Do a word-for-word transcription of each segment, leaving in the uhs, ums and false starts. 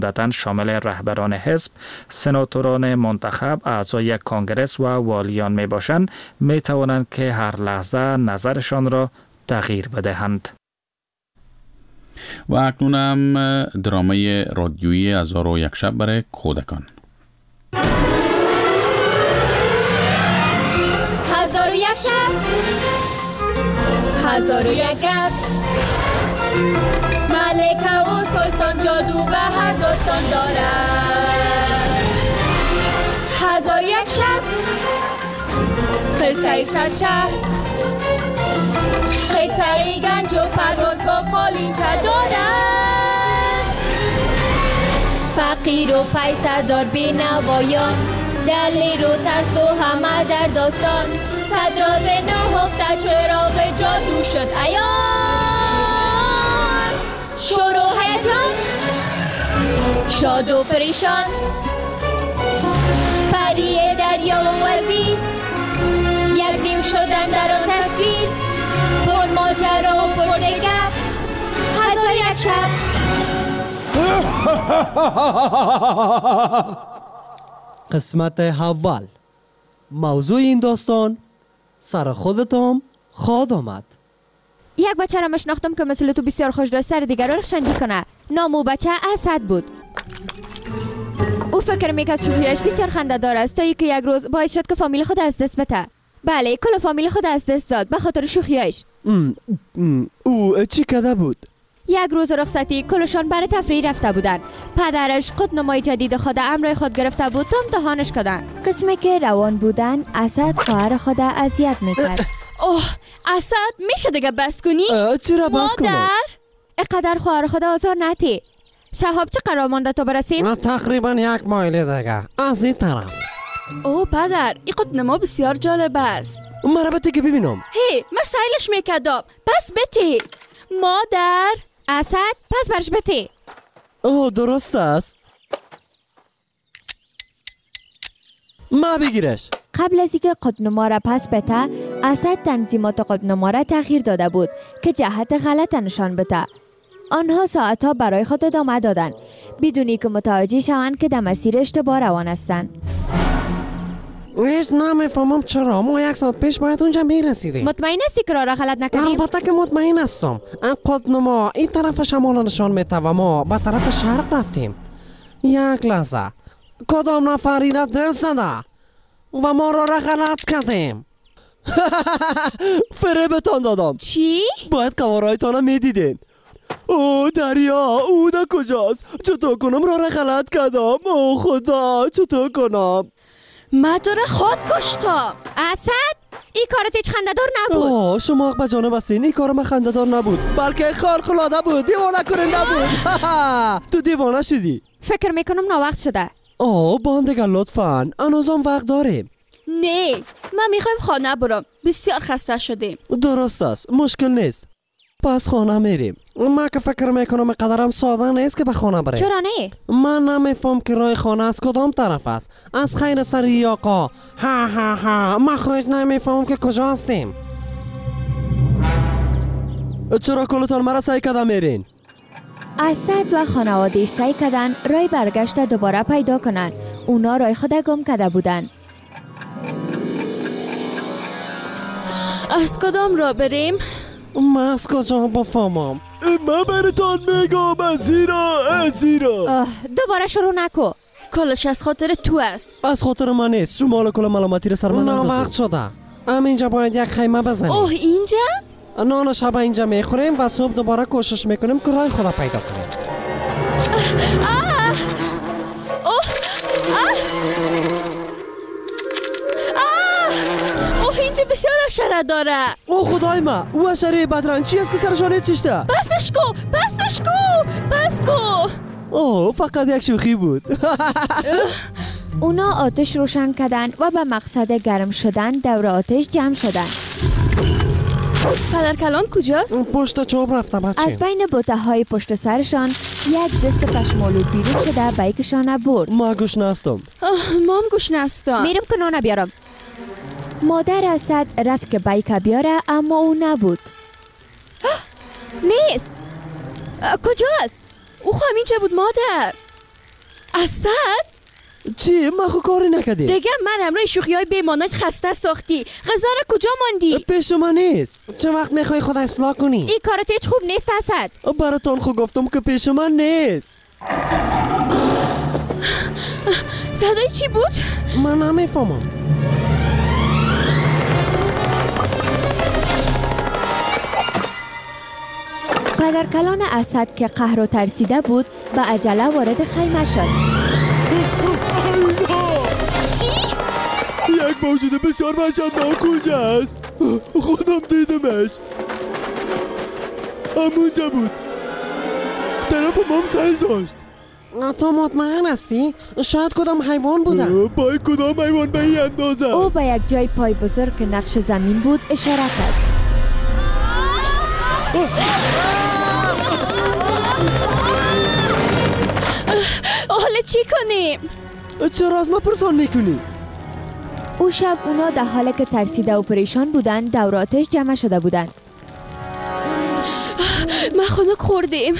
عمدتاً شامل رهبران حزب، سناتوران منتخب، اعضای یک کانگرس و والیان می باشند، می توانند که هر لحظه نظرشان را تغییر بدهند. و اکنون هم درامای رادیویی هزار و یک شب برای کودکان. هزار و یک شب، هزار و یک گپ، ملکه و سلطان جادو و هر داستان دارد. هزار و یک شب، قصه صد شهر، قصه گنج و پرواز با قالینچه دارد. فقیر و پیسه دار بی نوایان، دلیر و ترس و همه در داستان. صد راز نهفته چراغ جادو شد عیان. شروعتان شاد و پریشان، پری دریا و وزیر، یک دیم شدن در آن تصویر. پر ماجرا و پر گپ، هزار یک شب. قسمت اول. موضوع این داستان سر خودتان خواد آمد. یک بچه را مشناختم که مثل تو بسیار خوش داشت سر دیگر را شنگی کنه. نام او بچه اسد بود. او فکر میکرد شوخیش بسیار خنده دار است تا اینکه یک روز باعث شد که فامیل خود از دست بده. بله، کل فامیل خود از دست داد به خاطر شوخیش. او چی کده بود؟ یک روز رخصتی کلشان برای تفریح رفته بودن. پدرش خودنمای جدید خود امرای خود گرفته بود تا امتحانش کردن. قسمی که روان بودن اسد خواهر خود اذیت میکرد. اوه اسد، میشه دیگه بس کنی؟ چرا بس کنم؟ مادر اقدر خواهر خود آزار نتی. شهاب چه قرار مانده تا برسیم؟ تقریبا یک مایل دیگه از این طرف. اوه پدر، این قطنما بسیار جالب است. مرا بده که ببینم. هی مسائلش میکردم، پس بتی. مادر اسد پس برش بتی. اوه درست است. ما بگیرش. قبل از اینکه قطنما را پس بته، اسد تنظیمات قطنما را تغییر داده بود که جهت غلط نشان بده. آنها ساعتها برای خود ادامه دادند بدونی که متوجه شوند که در مسیر اشتباه روان هستند. هیچ نمیفهمم چرا ما یک ساعت پیش باید اونجا میرسیدیم. مطمئن هستی که راه را غلط نکردیم؟ البته که مطمئن هستم. این قطنما این طرف شمال نشان میده و ما به طرف شرق رفتیم. یک لحظه، کدام نفری را دست زده و ما را را غلط کردیم؟ فریبتان دادم. چی؟ باید قوارایتان را میدیدین. او دریا، او در کجاست؟ چطور کنم راه را غلط کردم؟ او خدا، چطور کنم؟ من تو را خود کشتم. اسد این کارت هیچ خنده‌دار نبود. آه شما حق به جانب هستین. این کار من خنده‌دار نبود بلکه خارق‌العاده بود. دیوانه کننده بود. تو دیوانه شدی. فکر میکنم ناوقت شده. آه باندگه لطفاً هنوزم وقت داریم. نه من میخوایم خانه برم، بسیار خسته شدیم. درست است، مشکل نیست. پس خانه میریم. من که فکر میکنم قدرم ساده نیست که به خانه بریم. چرا نه؟ من نمیفهم که راه خانه از کدام طرف است. از خیر سری آقا. ها ها ها من خودش نمیفهم که کجا هستیم. چرا کلتان مرا سعی کردن میرین؟ اسد و خانواده‌اش سعی کردن راه برگشت دوباره پیدا کنن. اونا راه خود گم کرده بودن. از کدام را بریم؟ من از کجا بفهمم؟ من براتان میگم از ایرا از ایرا. دوباره شروع نکو. کلش از خاطر تو است. از خاطر من نیست. شما حالا کل ملامتی رو سر من نندازید. نه وقت شده. همینجا باید یک خیمه بزنیم. اوه اینجا؟ نان شب اینجا میخوریم و صبح دوباره کوشش میکنیم که راه خدا پیدا کنیم. آه اوه آه اوه اینجا بسیار حشره داره. اوه خدای من، او حشره بدرنگ چی است که سرشانه چیشته؟ بسش کو بسش کو بس کو. اوه فقط یک شوخی بود. اونا آتش روشن کردن و به مقصد گرم شدن دور آتش جمع شدن. پدر کلان کجاست؟ پشت چوب رفته بچه. از بین بوته های پشت سرشان یک دست پشمالو بیرون شده بیکشان برد. ما گوش نستم. ما هم گوش نستم. میرم که نانه بیارم. مادر اسد رفت که بیک بیاره اما او نبود. نیست. کجاست؟ او خواهم اینجا بود مادر. اسد؟ چی؟ ما خو کاری نکردیم. دیگه من همراه شوخی های بیمانت خسته ساختی. غذا را کجا ماندی؟ پیش ما نیست. چه وقت میخوای خود اصلاح کنی؟ این کارت هیچ خوب نیست اسد. براتون خو گفتم که پیش من نیست. صدای چی بود؟ من نمیفهمم. پدرکلان اسد که قهر و ترسیده بود به عجله وارد خیمه شد. چی؟ یک موجود بسیار وحشتناک کجاست؟ خودم دیدمش. همونجا بود. طرف مام سر داشت. تو مطمئن هستی؟ شاید کدام حیوان بودن. پای کدام حیوان به این اندازه؟ او به یک جای پای بزرگ که نقش زمین بود اشاره کرد. حالا چی کنیم؟ چرا از ما پرسان میکنی؟ او شب اونا در حالی که ترسیده و پریشان بودن دور آتش جمع شده بودن. ما خنک خوردیم.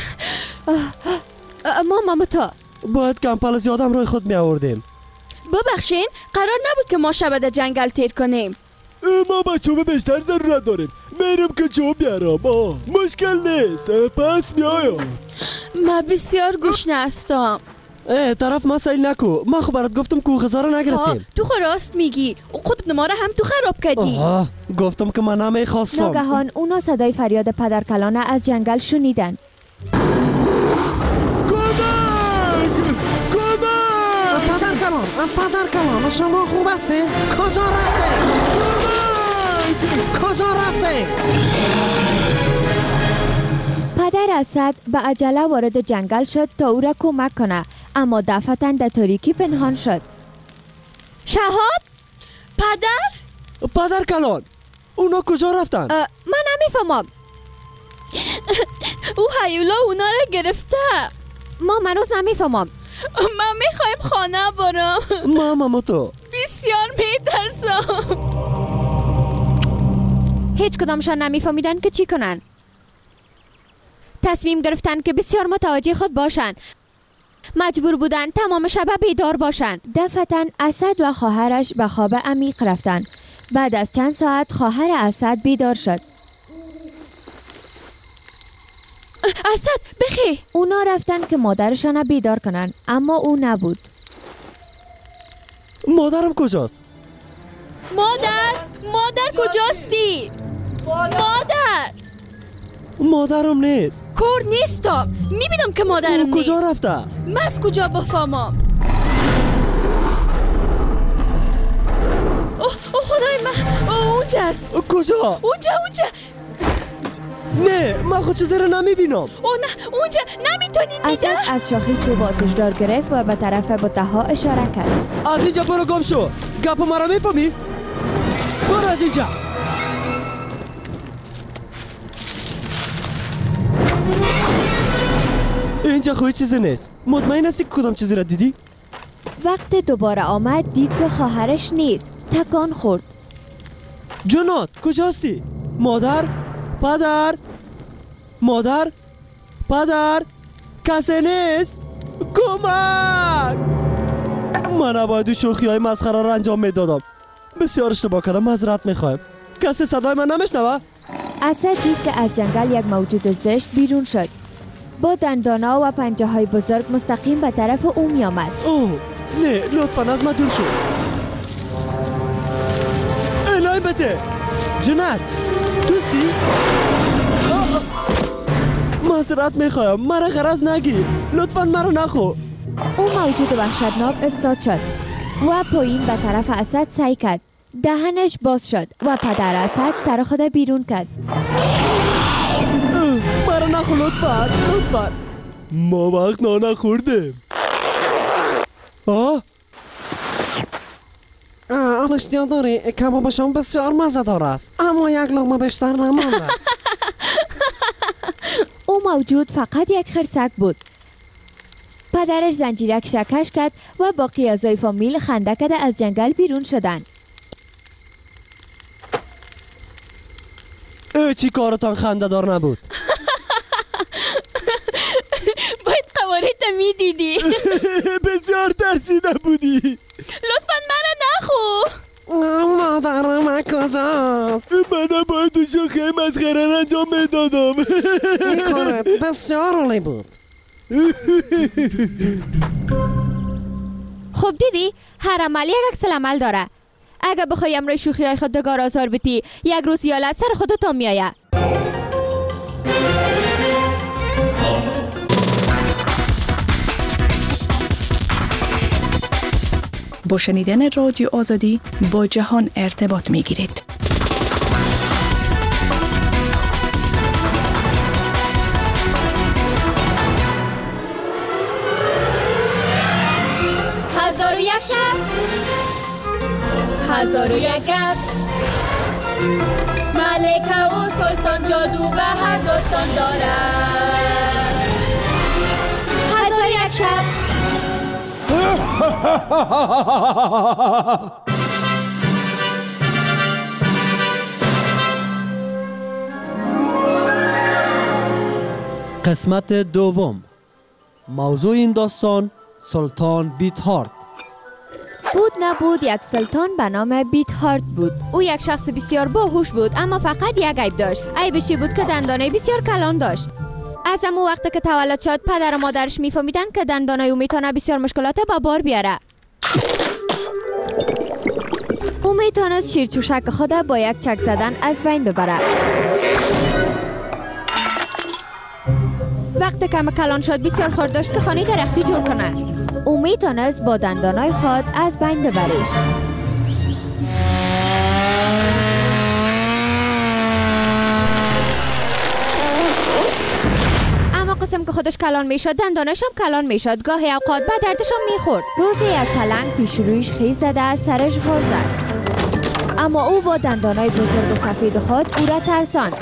ما مامتا باید کمپل زیادم روی خود می آوردیم. ببخشین قرار نبود که ما شب در جنگل تیر کنیم. ما با چوب بیشتر ضرورت داریم. میرم که چوب بیارم. مشکل نیست. پس میایم. ما بسیار گشنه هستم. اه طرف ما سیل نکو. ما خب برات گفتم که غذا رو نگرفتیم. تو خو راست میگی. او قطب نما را هم تو خراب کردی. آها گفتم که من نمیخواستم. ناگهان اونا صدای فریاد پدرکلانه از جنگل شنیدن. پدرکلان پدرکلان شما خوب هستی؟ کجا رفته؟ کجا رفته؟ پدر اسد به عجله وارد جنگل شد تا او را کمک کنه، اما دفعتاً در تاریکی پنهان شد. شهاب؟ پدر؟ پدرکلان اونا کجا رفتن؟ من نمیفهمم. او هیولا اونا را گرفته. ما منوز نمیفهمم. من میخوایم خانه برم. ما ماما تو بسیار میترسم. هیچ کدامشان نمیفهمیدن که چی کنن. تصمیم گرفتن که بسیار متوجه خود باشن. مجبور بودن تمام شب بیدار باشن. دفعتاً اسد و خواهرش به خواب عمیق رفتن. بعد از چند ساعت خواهر اسد بیدار شد. اسد بخی. اونا رفتن که مادرشان بیدار کنن، اما او نبود. مادرم کجاست؟ مادر مادر کجاستی؟ مادر مادرم نیست. کور نیستم. میبینم که مادرم نیست. کجا رفته؟ من از کجا بفهمم؟ اوه اوه خدای من. اوه اونجاست. کجا؟ اونجا اونجا. نه من خود چیزی رو نمیبینم. اوه نه اونجا نمیتونی اسد دیده. از شاخی چوب آتشدار گرفت و به طرف بتها اشاره کرد. از اینجا برو گم شو. گپ مرا میفهمی؟ برو از اینجا. اینجا خوی چیزی نیست. مطمئن هستی که کدام چیزی را دیدی؟ وقت دوباره آمد دید که خواهرش نیست. تکان خورد. جنات کجاستی؟ مادر؟ پدر؟ مادر؟ پدر؟ کسی نیست؟ کمک! من نباید شوخی های مسخره را انجام میدادم. بسیار اشتباه کردم. معذرت میخوایم. کسی صدای من نمیشنوه؟ اسد دید که از جنگل یک موجود زشت بیرون شد. با دندانا و پنجه های بزرگ مستقیم به طرف او می آمد. اوه نه لطفا از من دور شو. الهی بده. جنت دوستی؟ معذرت میخوایم. مرا غرض نگیر. لطفا مرا نخو. او موجود وحشتناک استاد شد و پایین به طرف اسد سعی کرد. دهنش باز شد و پدر اسد سر خود بیرون کرد. مرا نخو لطفا. لطفا ما وقت نا نخوردیم. آه آه اشتیا داری. کبابشان بسیار مزه‌دار است، اما یک لقمه بیشتر نمانده. او موجود فقط یک خرسک بود. پدرش زنجیرک شکش کرد و باقی اعضای فامیل خنده کرده از جنگل بیرون شدند. چی کارتان خنده دار نبود؟ باید قوارت میدیدی. بسیار ترسیده بودی. لطفا منو نخو. مادرم کجاست؟ منم باید تو شوخی مسخره انجام میدادم. این کارت بسیار عالی بود. خب دیدی هر عمل یک عکس العمل داره. اگه بخوای امروی شوخی های خود دگار آزار بیتی یک روز یالت سر خودتا میایه. با شنیدن رادیو آزادی با جهان ارتباط میگیرید. هزار و یک شب، هزار و یک گپ، ملکه و سلطان جادو و هر داستان دارد. هزار و یک شب. قسمت دوم. موضوع این داستان سلطان بیتهارت. بود نبود یک سلطان به نام بیتهارت بود. او یک شخص بسیار باهوش بود اما فقط یک عیب داشت. عیبشی بود که دندانه بسیار کلان داشت. از همون وقت که تولد شد پدر و مادرش میفهمیدن که دندانه او میتونه بسیار مشکلات با بار بیاره. او میتونست شیرچوشک خود با یک چک زدن از بین ببره. وقتی که کلان شد بسیار خورد داشت که خانه درختی جور کنه. او میتونست با دندانای خود از بین ببریش. اما قسم که خودش کلان میشد دندانش هم کلان میشد. گاهی اوقات به دردش هم میخورد. روزی یک پلنگ پیش رویش خیز زده از سرش غر زد. اما او با دندانای بزرگ و سفید خود او را ترساند.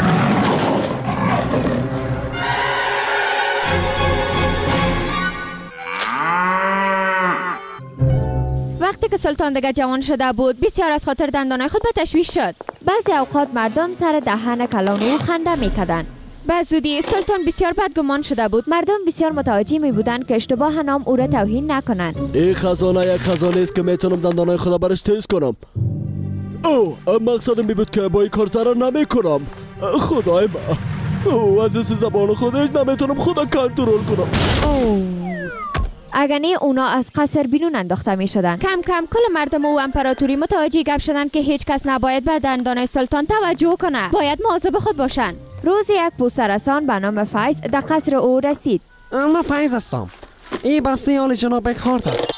وقتی که سلطان دیگه جوان شده بود بسیار از خاطر دندانای خود به تشویش شد. بعضی اوقات مردم سر دهن کلان او خنده میکردند. به زودی سلطان بسیار بدگمان شده بود. مردم بسیار متوجه می بودند که اشتباه نام او را توهین نکنند. این خزانه یک خزانه است که میتونم دندانای خدا برش تیز کنم. او مقصدم می بود که با این کار ضرر نمی کنم. خدای من، او از زبان خودش نمیتونم خدا کنترل کنم. اگر نه اونا از قصر بیرون انداخته می شدن. کم کم کل مردم و امپراتوری متوجه گپ شدن که هیچ کس نباید به دندانه سلطان توجه کنه. باید مواظب خود باشن. روز یک پوسترسان به نام فیض در قصر او رسید. من فیض هستم. این بسته آل جناب بیکهارت است.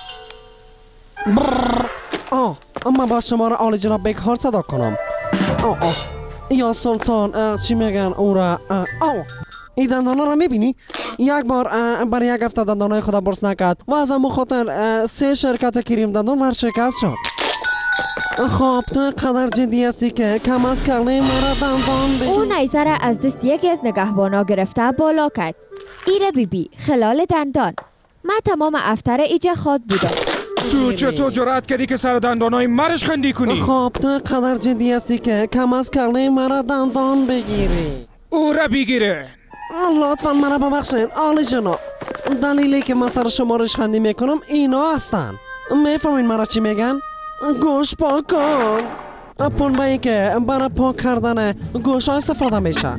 آه اما با شما را آل جناب بیکهارت صدا کنم. آه آه یا سلطان چی میگن او را؟ آه این دندانه را میبینی؟ یک بار برای یک هفته دندانه خدا برس نکرد و از همون خاطر سه شرکت کریم دندان ورشکست شد. خب تو قدر جدی هستی که کم از کله مرا دندان بجو. او نیزه را از دست یکی از نگهبانا گرفته بالا کرد. ایره بی بی خلال دندان. من تمام افتر ایجا خود بودم. تو چطور جرأت کردی که سر دندانای مرش خندی کنی؟ خب تو قدر جدی هستی که کم از کله مرا دندان بگیری. او را بگیره. لطفا مرا ببخشید آلی جناب. دلیلی که من سر شما ریشخندی میکنم اینا هستن. میفهمین مرا چی میگن؟ گوش پاک کن. پنبه‌ای که برای پاک کردن گوش ها استفاده میشه.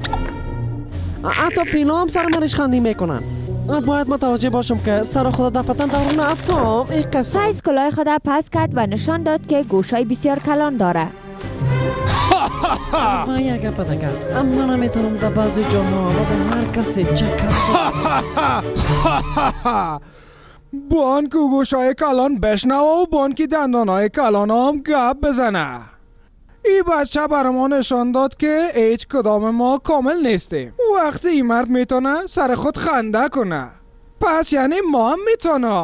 حتی فینا هم سر من ریشخندی میکنن. باید متوجه باشم که سر خدا دفتن درون اتام این قصه. فیض کلاه خدا پس کرد و نشان داد که گوشای بسیار کلان داره. با یک گپ دیگر اما نمیتونم در بعضی جاها و به هر کسی چکر بانک و گوشای کلان بشنوه و بانکی دندانای کلان هم گپ بزنه. این بچه برما نشان داد که هیچ کدام ما کامل نیستیم. وقتی این مرد میتونه سر خود خنده کنه پس یعنی ما هم میتونه.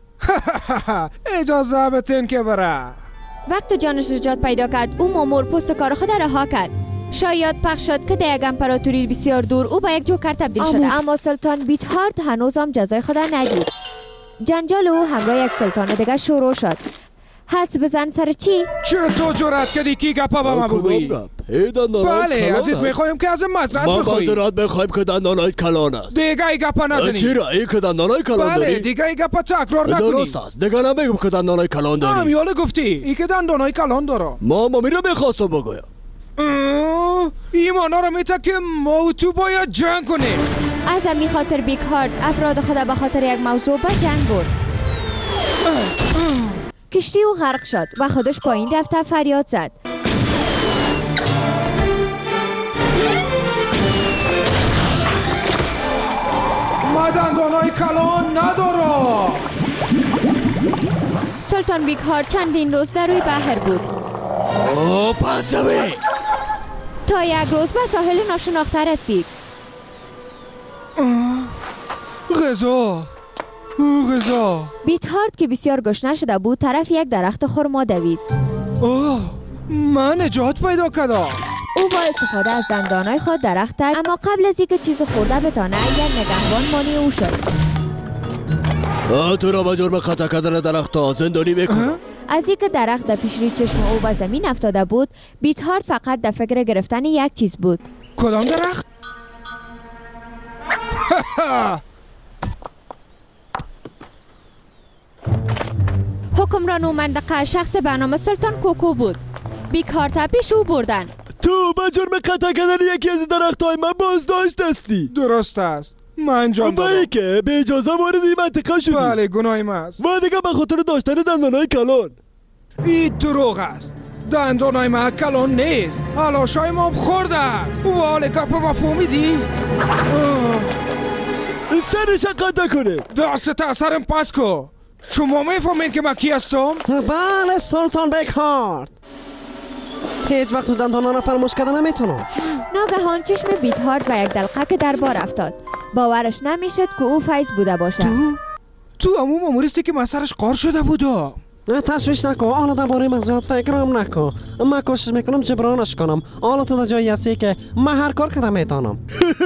اجازه بتین که بره. وقتی جانش نجات پیدا کرد او مامور پست کار خود رها کرد. شاید پخش شد که در یک امپراتوری بسیار دور او به یک جوکر تبدیل شده. اما سلطان بیتهارت هنوز هم جزای خود ندید. جنجال او همراه یک سلطان دیگر شروع شد. حدس بزن سر چی؟ چطور جرأت کردی کی گپا به ما بگویی؟ کدام گپ؟ ای دندانای بله کلان ازت است. میخوایم که از مزرعت ما بخوایی. معذرت میخوایم که دندانای کلان است. دیگه ای گپا نزنی. چرا؟ ای که دندانای کلان بله داری؟ دیگه ای گپا تکرار نکنی. درست است. دیگه نمیگم که دندانای کلان داری. همیاله گفتی ای که دندانای کلان داره. ما مامی رو میخواستم بگویم. ایمانا رو میته که ما و تو باید جنگ کنیم. از همین خاطر بیگ هارت افراد خود به خاطر یک موضوع به جنگ برد. کشتی او غرق شد و خودش پایین رفت و فریاد زد. ما دندانای کلان ندارم. سلطان بیگ هارت چندین روز در روی بحر بود اوه پس دوی تا یک روز به ساحل ناشناخته رسید. غذا غذا بیگ هارت که بسیار گشنه شده بود طرف یک درخت خرما دوید. اوه من نجات پیدا کردم. او با استفاده از دندانای خود درخت زد، اما قبل از اینکه چیز خورده بتانه یک نگهبان مانع او شد. تو را به جرم قطع کردن درخت ها زندانی میکنم. از اینکه درخت در پیش روی چشم او به زمین افتاده بود، بیگ هارت فقط در فکر گرفتن یک چیز بود. کدام درخت؟ حکمران و منطقه شخص به نام سلطان کوکو بود. بیگ هارت پیش او بردن. تو به جرم قطع کردن یکی از درخت های من بازداشت هستی. درست است. من انجام با دادم. که به اجازه وارد این منطقه شدی. بله گناهیم است. و دیگه به خاطر داشتن دندانای کلان. این دروغ است. دندانای ما کلان نیست. علاشای ما خورده است. واله گپ ما فهمیدی؟ سرش قطع کنه. دست اثرم پس کو. شما میفهمین که من کی هستم؟ بله سلطان بیگ هارت. هیچ وقت تو دندانا رو فراموش کردن نمیتونم. ناگهان چشم بیگ هارت به یک دلقه که در بار افتاد. باورش نمیشد که او فیض بوده باشد. تو؟ تو همون ماموریستی که من سرش قار شده بودم. تشویش نکن، حالا درباره من زیاد فکرم نکن. من کوشش میکنم جبرانش کنم. حالا تو در جایی هستی که من هر کار کردم میتونم.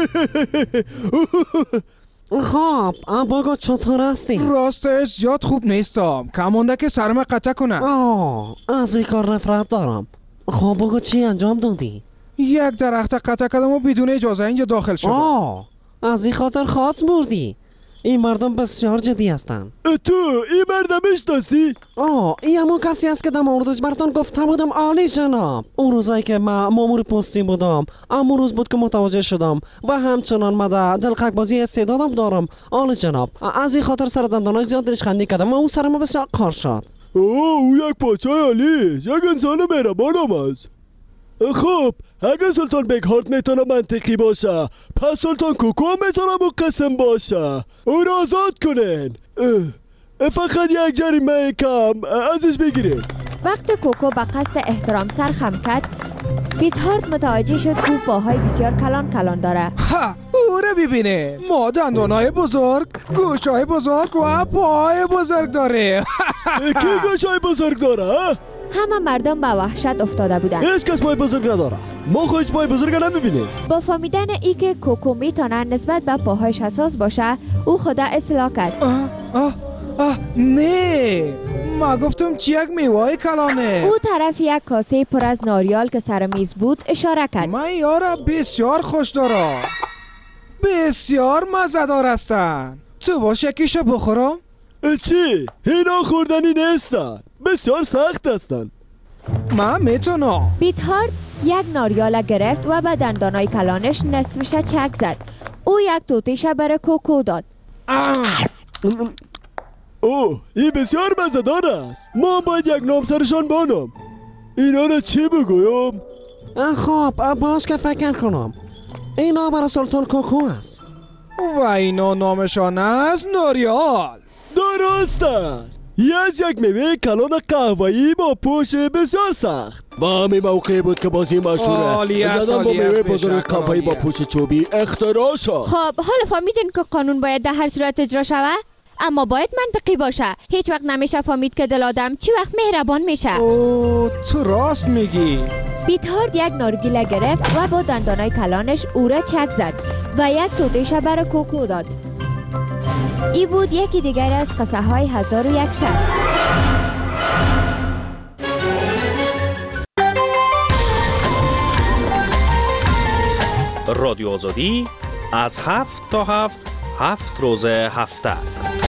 خب بگو چطور هستی؟ راستش زیاد خوب نیستم. کمونده که سرم قطع کنم. آه از این کار نفرت دارم. خب بگو چی انجام دادی؟ یک درخت قطع کردم و بدون اجازه اینجا داخل شدم. آه از این خاطر خاط بردی. این مردم بسیار جدی هستن. تو این مردم میشناسی؟ آه این همون کسی است که در موردش براتون گفته بودم عالی جناب. اون روزایی که من مامور پستی بودم اما روز بود که متوجه شدم و همچنان من در دلقک بازی استعدادم دارم عالی جناب. از این خاطر سر دندانای زیاد ریشخندی کردم و اون سر ما بسیار کار شد. اوه او یک پاچه عالی است. یک انسان مهربانم است. خب اگه سلطان بیگ هارت میتونه منطقی باشه پس سلطان کوکو میتونه مقسم باشه. او را آزاد کنین. فقط یک جریمه کم ازش بگیرین. وقتی کوکو به قصد احترام سر خم کرد، بیگ هارت متوجه شد که پاهای بسیار کلان کلان داره. ها او را ببینه. ما دندانای بزرگ، گوشای بزرگ و پای بزرگ داره. کی گوشای بزرگ داره؟ همه مردم به وحشت افتاده بودند. هیچ کس پای بزرگ نداره. ما خودش پای بزرگ نمیبینیم. با فهمیدن ای که کوکو میتونه نسبت به پاهایش حساس باشه، او خود اصلاح کرد. آه آه آه نه ما گفتم چی یک میوه کلانه. او طرف یک کاسه پر از ناریال که سر میز بود اشاره کرد. من یارا بسیار خوش دارم. بسیار مزه‌دار هستن. تو باش یکیشو بخورم؟ چی؟ اینا خوردنی نیستن. بسیار سخت هستن. من میتونم. بیگ هارت یک ناریال گرفت و به دندانای کلانش نصفش چک زد. او یک توتیش برای کوکو داد. اوه این بسیار مزه‌دار است. ما باید یک نام سرشان بانم. اینا را چی بگویم؟ خب باش که فکر کنم. اینا برای سلطان کوکو است. و اینا نامشان است ناریال. درست است. یه از یک میوه کلان قهوه‌ای با پوش بسیار سخت. و همین موقعی بود که بازی مشهوره زدن با میوه بزرگ قهوه‌ای با پوش چوبی اختراع شد. خب حالا فهمیدین که قانون باید در هر صورت اجرا شود؟ اما باید منطقی باشه. هیچ وقت نمیشه فهمید که دل آدم چی وقت مهربان میشه. اوه تو راست میگی. بیگ هارت یک نارگیله گرفت و با دندانای کلانش او را چک زد و یک توتیش برای کوکو داد. ای بود یکی دیگر از قصه های هزار و یک شب. رادیو آزادی از هفت تا هفت هفت روز هفته